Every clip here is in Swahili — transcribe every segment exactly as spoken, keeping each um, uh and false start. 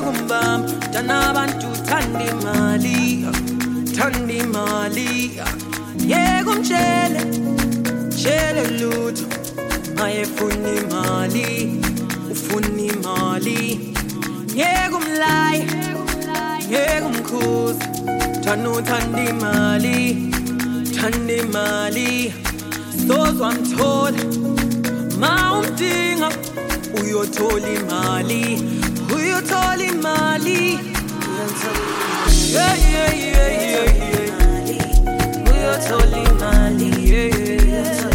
umbam Danabantu tandi mali Tandi mali Yego mchele Chele luto Maye funi mali Ufuni mali Yego mlai Yego mkuz Tanu tandi mali Tandi mali Sozo amthola Ma umdinga Uyothola imali Uyothola imali Yeah yeah yeah yeah yeah Uyothola imali Yeah yeah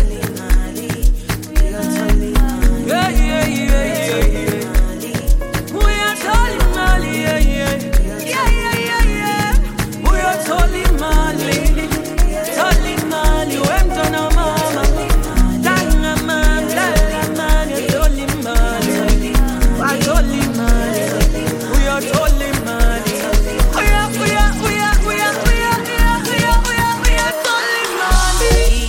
Yeah yeah yeah yeah yeah Uyothola imali Yeah yeah Yeah yeah yeah yeah Uyothola imali Thola imali Wemntwana mama Danga mama Danga mama Thola imali Wathola imali Uyothola imali Uya uya uya uya uya uya uya uya Uyothola imali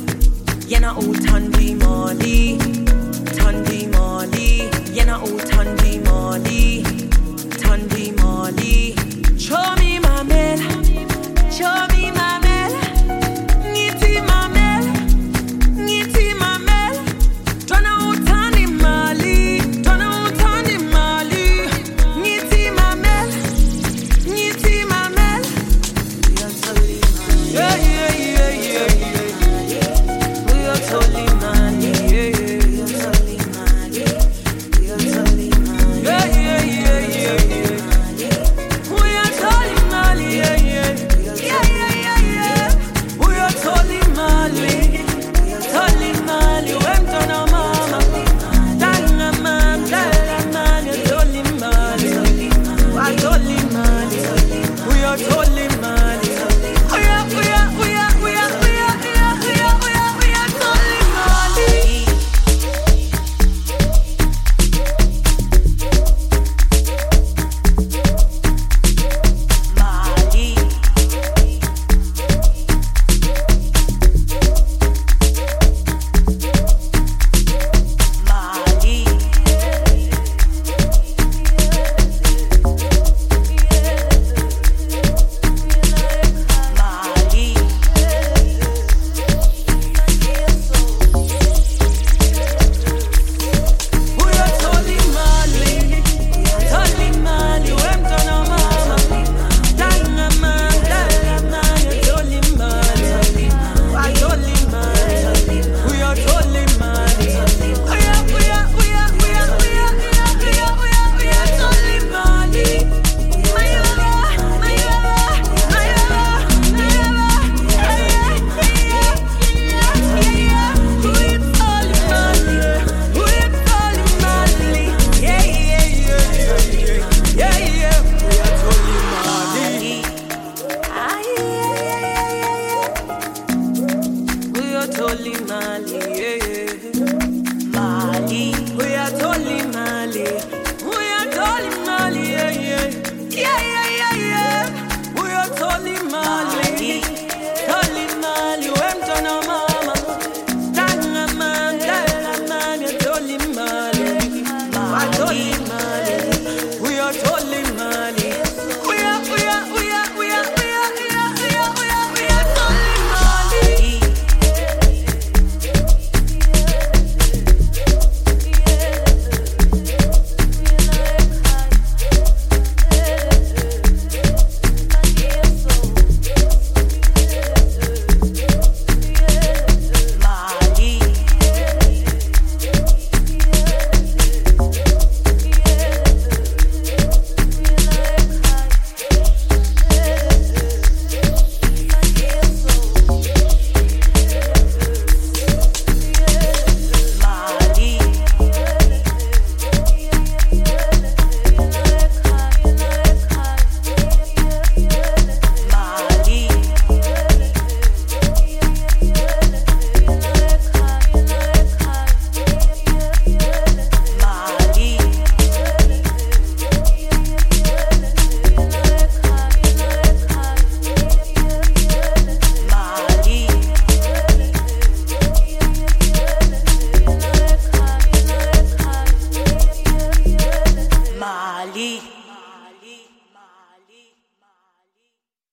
Yena uthandi mali, thandi mali, yena uthandi